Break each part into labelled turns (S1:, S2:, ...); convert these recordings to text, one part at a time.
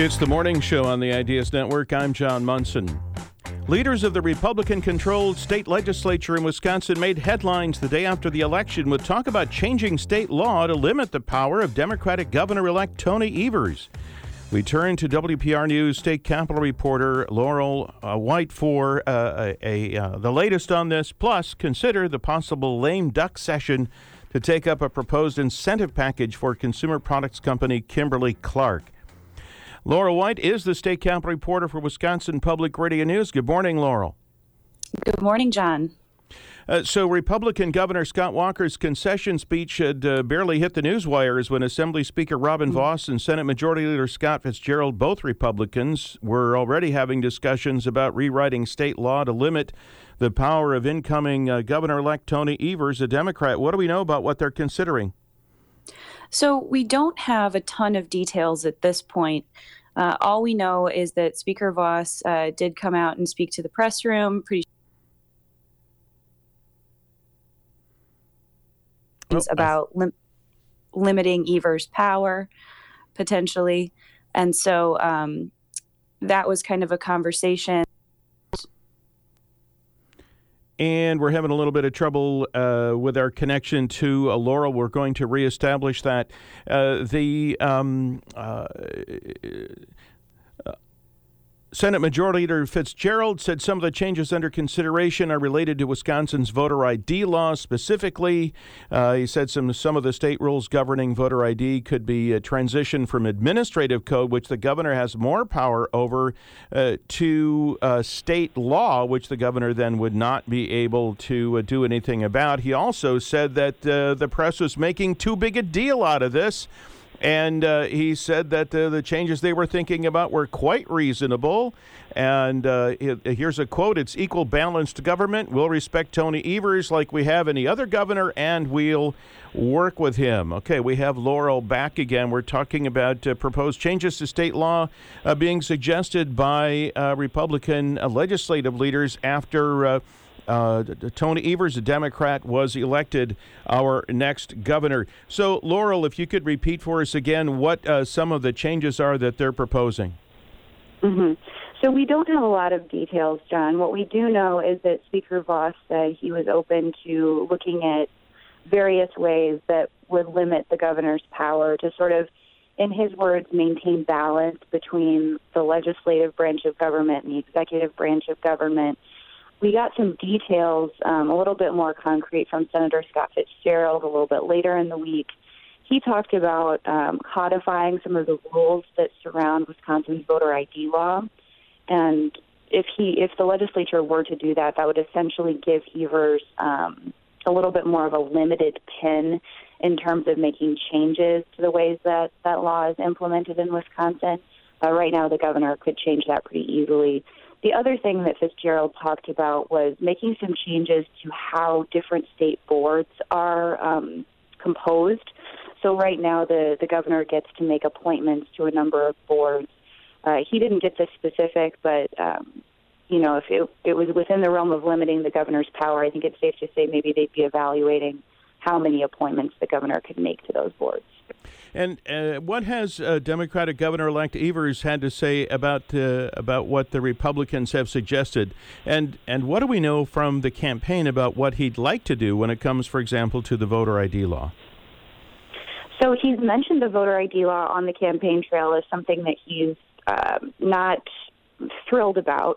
S1: It's the morning show on the Ideas Network. I'm John Munson. Leaders of the Republican-controlled state legislature in Wisconsin made headlines the day after the election with talk about changing state law to limit the power of Democratic Governor-elect Tony Evers. We turn to WPR News state capitol reporter Laurel White for the latest on this, plus consider the possible lame duck session to take up a proposed incentive package for consumer products company Kimberly-Clark. Laurel White is the state capitol reporter for Wisconsin Public Radio News. Good morning, Laurel.
S2: Good morning, John.
S1: So Republican Governor Scott Walker's concession speech had barely hit the news wires when Assembly Speaker Robin Vos and Senate Majority Leader Scott Fitzgerald, both Republicans, were already having discussions about rewriting state law to limit the power of incoming Governor-elect Tony Evers, a Democrat. What do we know about what they're considering?
S2: So we don't have a ton of details at this point. All we know is that Speaker Vos did come out and speak to the press room about limiting Evers' power, potentially. And so that was kind of a conversation.
S1: And we're having a little bit of trouble with our connection to Laurel. We're going to reestablish that. Senate Majority Leader Fitzgerald said some of the changes under consideration are related to Wisconsin's voter ID law. Specifically, he said some of the state rules governing voter ID could be a transition from administrative code, which the governor has more power over, to state law, which the governor then would not be able to do anything about. He also said that the press was making too big a deal out of this. And he said that the changes they were thinking about were quite reasonable. And here's a quote: "It's equal balanced government. We'll respect Tony Evers like we have any other governor, and we'll work with him." Okay, we have Laurel back again. We're talking about proposed changes to state law being suggested by Republican legislative leaders after Tony Evers, a Democrat, was elected our next governor. So, Laurel, if you could repeat for us again what some of the changes are that they're proposing.
S3: Mm-hmm. So we don't have a lot of details, John. What we do know is that Speaker Vos said he was open to looking at various ways that would limit the governor's power to sort of, in his words, maintain balance between the legislative branch of government and the executive branch of government. We got some details, a little bit more concrete, from Senator Scott Fitzgerald a little bit later in the week. He talked about codifying some of the rules that surround Wisconsin's voter ID law. And if the legislature were to do that, that would essentially give Evers a little bit more of a limited pin in terms of making changes to the ways that that law is implemented in Wisconsin. Right now, the governor could change that pretty easily. The other thing that Fitzgerald talked about was making some changes to how different state boards are composed. So right now, the governor gets to make appointments to a number of boards. He didn't get this specific, but, if it was within the realm of limiting the governor's power, I think it's safe to say maybe they'd be evaluating how many appointments the governor could make to those boards.
S1: And what has Democratic Governor-elect Evers had to say about what the Republicans have suggested? And what do we know from the campaign about what he'd like to do when it comes, for example, to the voter ID law?
S3: So he's mentioned the voter ID law on the campaign trail as something that he's not thrilled about.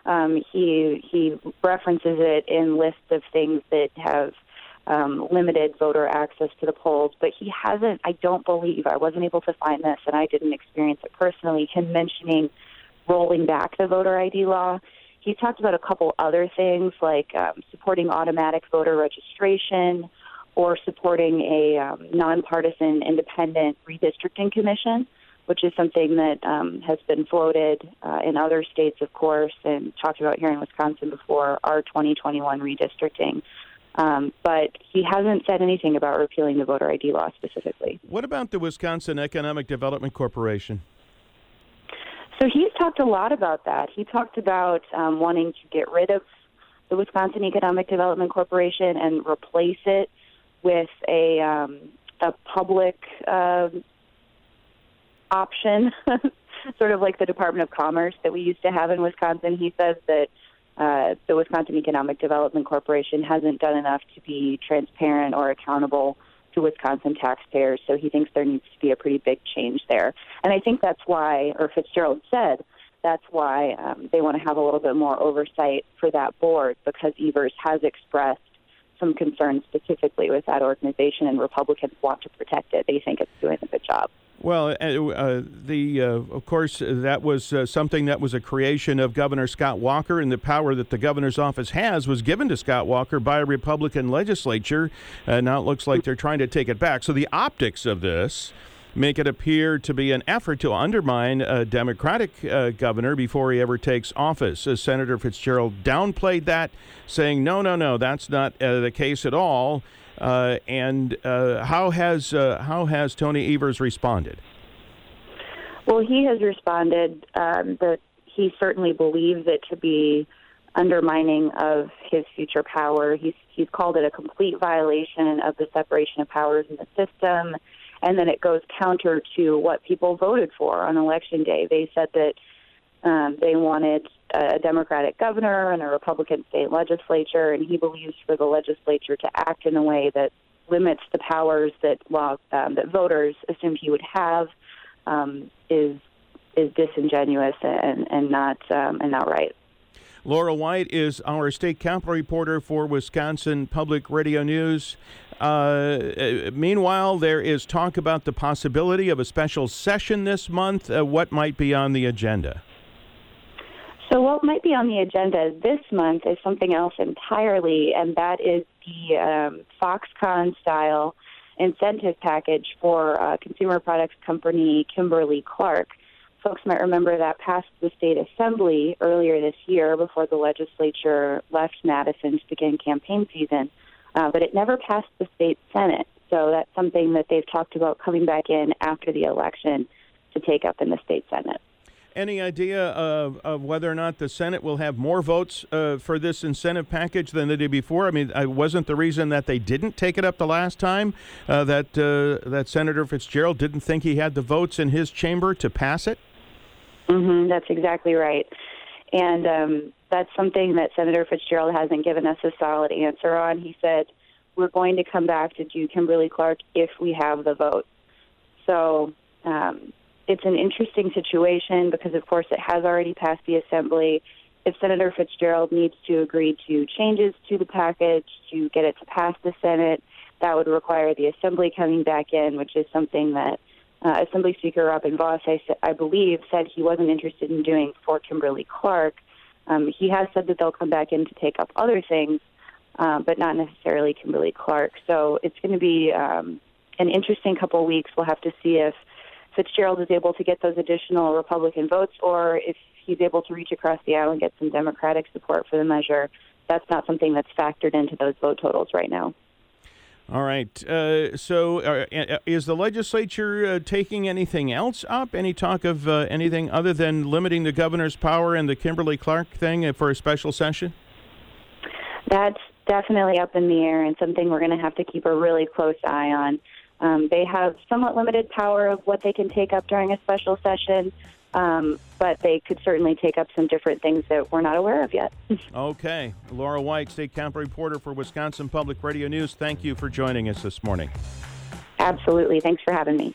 S3: He references it in lists of things that have limited voter access to the polls, but he hasn't, I don't believe, I wasn't able to find this and I didn't experience it personally, him mentioning rolling back the voter ID law. He talked about a couple other things like supporting automatic voter registration or supporting a nonpartisan independent redistricting commission, which is something that has been floated in other states, of course, and talked about here in Wisconsin before, our 2021 redistricting. But he hasn't said anything about repealing the voter ID law specifically.
S1: What about the Wisconsin Economic Development Corporation?
S3: So he's talked a lot about that. He talked about wanting to get rid of the Wisconsin Economic Development Corporation and replace it with a public option sort of like the Department of Commerce that we used to have in Wisconsin. He says that the Wisconsin Economic Development Corporation hasn't done enough to be transparent or accountable to Wisconsin taxpayers, so he thinks there needs to be a pretty big change there. And I think that's why, or Fitzgerald said, that's why they want to have a little bit more oversight for that board, because Evers has expressed some concerns specifically with that organization, and Republicans want to protect it. They think it's doing a good job.
S1: Well, of course, that was something that was a creation of Governor Scott Walker, and the power that the governor's office has was given to Scott Walker by a Republican legislature. Now it looks like they're trying to take it back. So the optics of this make it appear to be an effort to undermine a Democratic governor before he ever takes office. Senator Fitzgerald downplayed that, saying, no, that's not the case at all. And how has Tony Evers responded?
S3: Well, he has responded that he certainly believes it to be undermining of his future power. He's called it a complete violation of the separation of powers in the system, and then it goes counter to what people voted for on Election Day. They said that they wanted a Democratic governor and a Republican state legislature, and he believes for the legislature to act in a way that limits the powers that that voters assumed he would have is disingenuous and not right.
S1: Laura White is our state capital reporter for Wisconsin Public Radio News. Meanwhile, there is talk about the possibility of a special session this month. What might be on the agenda?
S3: So what might be on the agenda this month is something else entirely, and that is the Foxconn-style incentive package for consumer products company Kimberly-Clark. Folks might remember that passed the state assembly earlier this year before the legislature left Madison to begin campaign season, but it never passed the state Senate. So that's something that they've talked about coming back in after the election to take up in the state Senate.
S1: Any idea of whether or not the Senate will have more votes for this incentive package than they did before? I mean, wasn't the reason that they didn't take it up the last time that Senator Fitzgerald didn't think he had the votes in his chamber to pass it?
S3: Mm-hmm, that's exactly right. And that's something that Senator Fitzgerald hasn't given us a solid answer on. He said, we're going to come back to do Kimberly-Clark if we have the vote. So it's an interesting situation because, of course, it has already passed the assembly. If Senator Fitzgerald needs to agree to changes to the package to get it to pass the Senate, that would require the assembly coming back in, which is something that Assembly Speaker Robin Vos, I believe, said he wasn't interested in doing for Kimberly-Clark. He has said that they'll come back in to take up other things, but not necessarily Kimberly-Clark. So it's going to be an interesting couple of weeks. We'll have to see if Fitzgerald is able to get those additional Republican votes or if he's able to reach across the aisle and get some Democratic support for the measure. That's not something that's factored into those vote totals right now.
S1: All right. So is the legislature taking anything else up? Any talk of anything other than limiting the governor's power and the Kimberly-Clark thing for a special session? That's
S3: definitely up in the air and something we're going to have to keep a really close eye on. They have somewhat limited power of what they can take up during a special session, but they could certainly take up some different things that we're not aware of yet.
S1: Okay. Laura White, State Capital Reporter for Wisconsin Public Radio News, thank you for joining us this morning.
S3: Absolutely. Thanks for having me.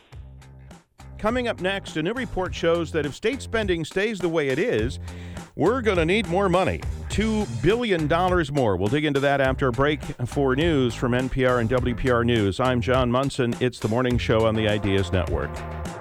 S1: Coming up next, a new report shows that if state spending stays the way it is, we're going to need more money, $2 billion more. We'll dig into that after a break. For news from NPR and WPR News, I'm John Munson. It's the morning show on the Ideas Network.